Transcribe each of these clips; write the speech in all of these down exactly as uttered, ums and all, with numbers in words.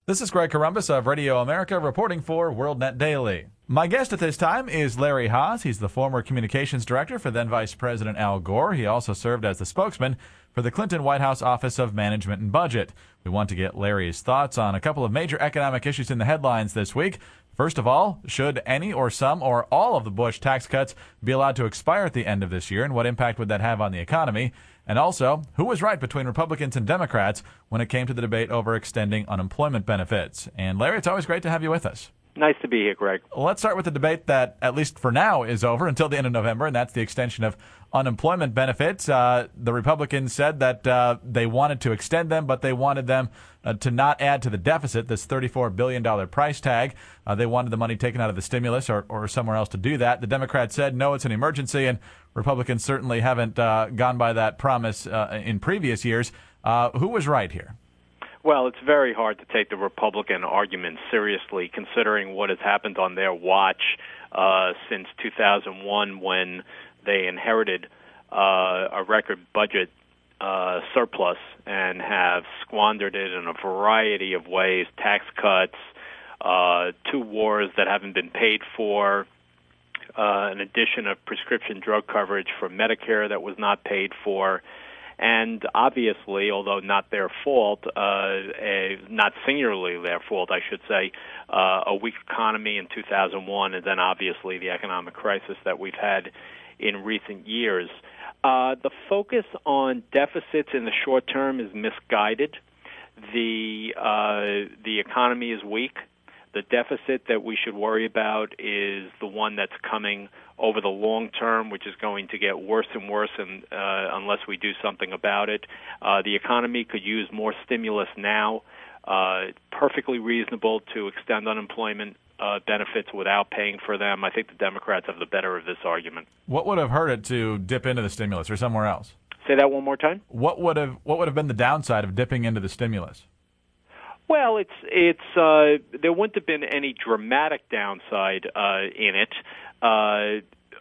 This is Greg Corombos of Radio America reporting for WorldNet Daily. My guest at this time is Larry Haas. He's the former communications director for then Vice President Al Gore. He also served as the spokesman for the Clinton White House Office of Management and Budget. We want to get Larry's thoughts on a couple of major economic issues in the headlines this week. First of all, should any or some or all of the Bush tax cuts be allowed to expire at the end of this year, and what impact would that have on the economy? And also, who was right between Republicans and Democrats when it came to the debate over extending unemployment benefits? And Larry, it's always great to have you with us. Nice to be here, Greg. Let's start with the debate that, at least for now, is over until the end of November, and that's the extension of unemployment benefits. Uh, the Republicans said that uh, they wanted to extend them, but they wanted them uh, to not add to the deficit, this thirty-four billion dollars price tag. Uh, they wanted the money taken out of the stimulus or, or somewhere else to do that. The Democrats said, no, it's an emergency, and Republicans certainly haven't uh, gone by that promise uh, in previous years. Uh, who was right here? Well, it's very hard to take the Republican argument seriously, considering what has happened on their watch uh, since two thousand one, when they inherited uh, a record budget uh, surplus and have squandered it in a variety of ways: tax cuts, uh, two wars that haven't been paid for, uh, an addition of prescription drug coverage for Medicare that was not paid for. And obviously, although not their fault, uh, a, not singularly their fault, I should say, uh, a weak economy in two thousand one, and then obviously the economic crisis that we've had in recent years. Uh, the focus on deficits in the short term is misguided. The uh, the economy is weak. The deficit that we should worry about is the one that's coming over the long term, which is going to get worse and worse and, uh, unless we do something about it. Uh, the economy could use more stimulus now. Uh, perfectly reasonable to extend unemployment uh, benefits without paying for them. I think the Democrats have the better of this argument. What would have hurt it to dip into the stimulus or somewhere else? Say that one more time. What would have what would have been the downside of dipping into the stimulus? Well, it's it's uh, there wouldn't have been any dramatic downside uh, in it. Uh,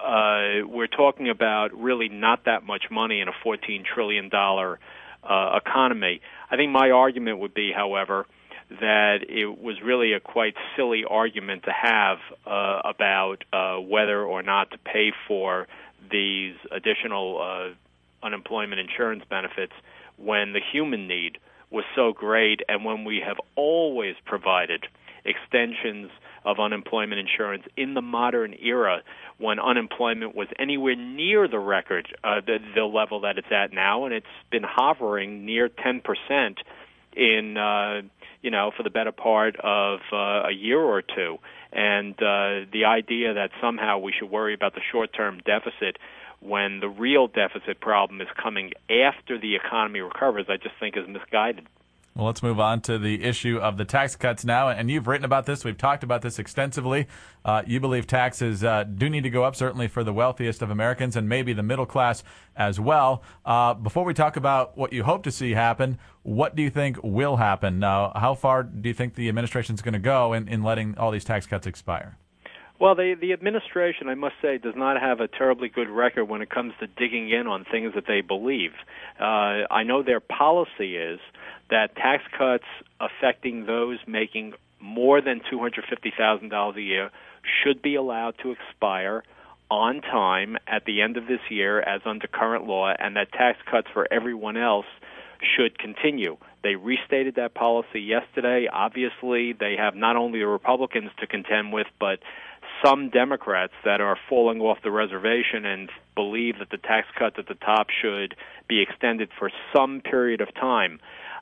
uh, we're talking about really not that much money in a fourteen trillion dollars uh, economy. I think my argument would be, however, that it was really a quite silly argument to have uh, about uh, whether or not to pay for these additional uh, unemployment insurance benefits when the human need was so great, and when we have always provided extensions of unemployment insurance in the modern era, when unemployment was anywhere near the record, uh, the, the level that it's at now, and it's been hovering near ten percent in, uh, you know, for the better part of uh, a year or two. And uh, the idea that somehow we should worry about the short-term deficit when the real deficit problem is coming after the economy recovers, I just think is misguided. Well, let's move on to the issue of the tax cuts now. And you've written about this. We've talked about this extensively. Uh, you believe taxes uh, do need to go up, certainly for the wealthiest of Americans and maybe the middle class as well. Uh, before we talk about what you hope to see happen, what do you think will happen? Now, how far do you think the administration is going to go in, in letting all these tax cuts expire? Well, the, the administration, I must say, does not have a terribly good record when it comes to digging in on things that they believe. Uh, I know their policy is that tax cuts affecting those making more than two hundred fifty thousand dollars a year should be allowed to expire on time at the end of this year as under current law, and that tax cuts for everyone else should continue. They restated that policy yesterday. Obviously, they have not only the Republicans to contend with, but some Democrats that are falling off the reservation and believe that the tax cuts at the top should be extended for some period of time.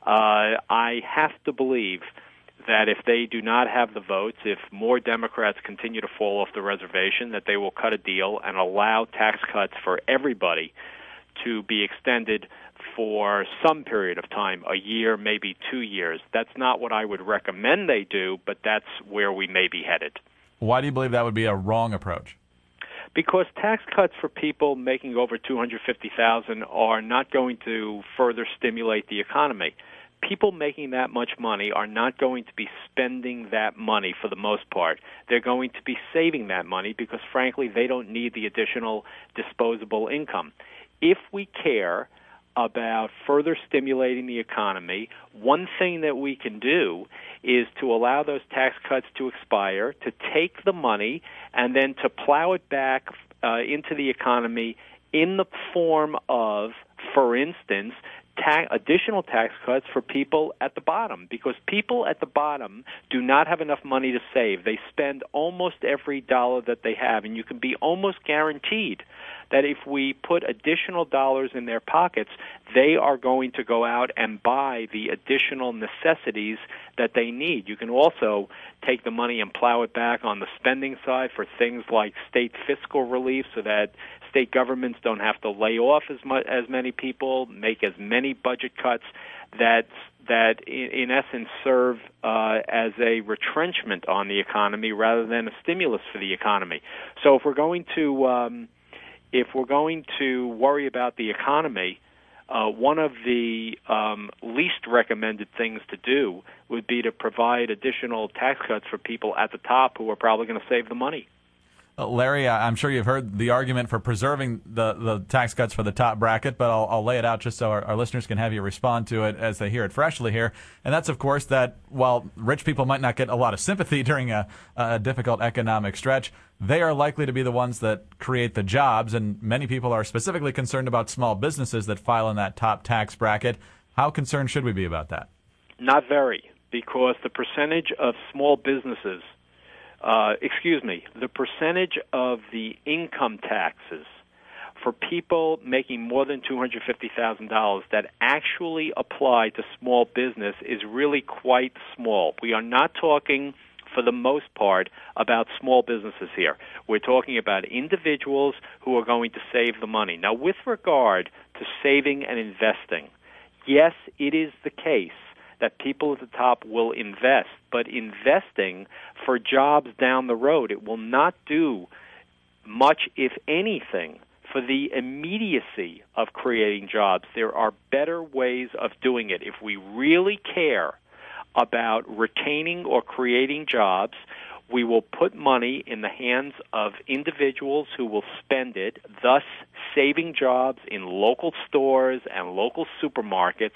Uh, I have to believe that if they do not have the votes, if more Democrats continue to fall off the reservation, that they will cut a deal and allow tax cuts for everybody to be extended for some period of time, a year, maybe two years. That's not what I would recommend they do, but that's where we may be headed. Why do you believe that would be a wrong approach? Because tax cuts for people making over two hundred fifty thousand dollars are not going to further stimulate the economy. People making that much money are not going to be spending that money for the most part. They're going to be saving that money because, frankly, they don't need the additional disposable income. If we care about further stimulating the economy, one thing that we can do is to allow those tax cuts to expire, to take the money, and then to plow it back uh, into the economy in the form of, for instance, ta- additional tax cuts for people at the bottom, because people at the bottom do not have enough money to save. They spend almost every dollar that they have, and you can be almost guaranteed that if we put additional dollars in their pockets, they are going to go out and buy the additional necessities that they need. You can also take the money and plow it back on the spending side for things like state fiscal relief, so that state governments don't have to lay off as much as many people, make as many budget cuts that that in, in essence serve uh, as a retrenchment on the economy rather than a stimulus for the economy. So if we're going to um, if we're going to worry about the economy, uh, one of the um, least recommended things to do would be to provide additional tax cuts for people at the top who are probably going to save the money. Uh, Larry, I'm sure you've heard the argument for preserving the, the tax cuts for the top bracket, but I'll, I'll lay it out just so our, our listeners can have you respond to it as they hear it freshly here. And that's, of course, that while rich people might not get a lot of sympathy during a, a difficult economic stretch, they are likely to be the ones that create the jobs, and many people are specifically concerned about small businesses that file in that top tax bracket. How concerned should we be about that? Not very, because the percentage of small businesses Uh, excuse me, the percentage of the income taxes for people making more than two hundred fifty thousand dollars that actually apply to small business is really quite small. We are not talking, for the most part, about small businesses here. We're talking about individuals who are going to save the money. Now, with regard to saving and investing, yes, it is the case that people at the top will invest, but investing for jobs down the road, it will not do much, if anything, for the immediacy of creating jobs. There are better ways of doing it. If we really care about retaining or creating jobs, we will put money in the hands of individuals who will spend it, thus saving jobs in local stores and local supermarkets,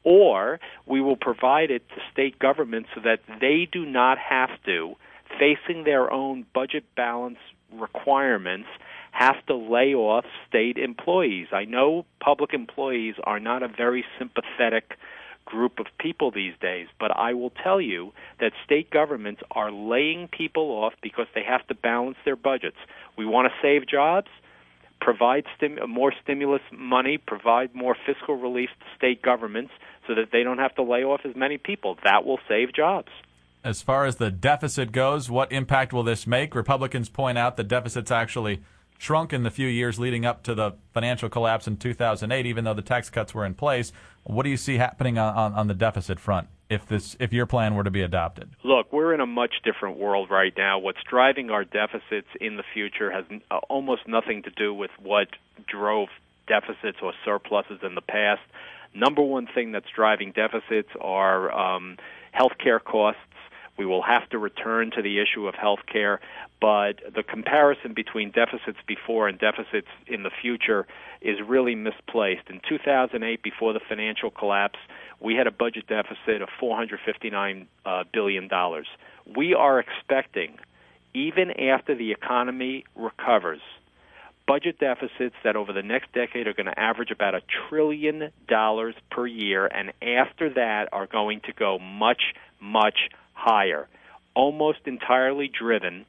or we will provide it to state governments so that they do not have to, facing their own budget balance requirements, have to lay off state employees. I know public employees are not a very sympathetic group of people these days, but I will tell you that state governments are laying people off because they have to balance their budgets. We want to save jobs? Provide stim- more stimulus money, provide more fiscal relief to state governments so that they don't have to lay off as many people. That will save jobs. As far as the deficit goes, what impact will this make? Republicans point out the deficit's actually shrunk in the few years leading up to the financial collapse in two thousand eight, even though the tax cuts were in place. What do you see happening on, on, on the deficit front if this if your plan were to be adopted? Look, we're in a much different world right now. What's driving our deficits in the future has uh, almost nothing to do with what drove deficits or surpluses in the past. Number one thing that's driving deficits are um, health care costs. We will have to return to the issue of health care, but the comparison between deficits before and deficits in the future is really misplaced. In two thousand eight, before the financial collapse, we had a budget deficit of four hundred fifty-nine uh, billion dollars. We are expecting, even after the economy recovers, budget deficits that over the next decade are going to average about a trillion dollars per year, and after that are going to go much, much higher, almost entirely driven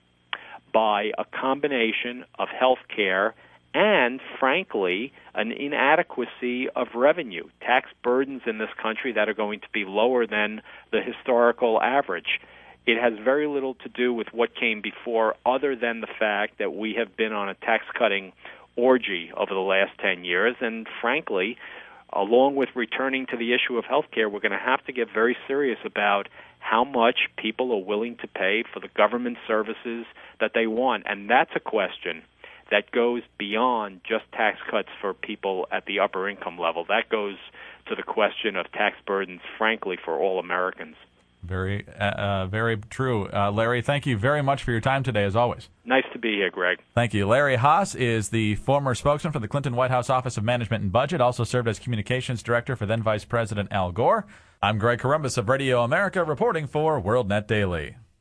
by a combination of health care and, frankly, an inadequacy of revenue, tax burdens in this country that are going to be lower than the historical average. It has very little to do with what came before, other than the fact that we have been on a tax-cutting orgy over the last ten years, and frankly, along with returning to the issue of health care, we're going to have to get very serious about how much people are willing to pay for the government services that they want. And that's a question that goes beyond just tax cuts for people at the upper income level. That goes to the question of tax burdens, frankly, for all Americans. Very, uh, uh, very true. Uh, Larry, thank you very much for your time today, as always. Nice to be here, Greg. Thank you. Larry Haas is the former spokesman for the Clinton White House Office of Management and Budget, also served as communications director for then Vice President Al Gore. I'm Greg Corombos of Radio America, reporting for WorldNet Daily.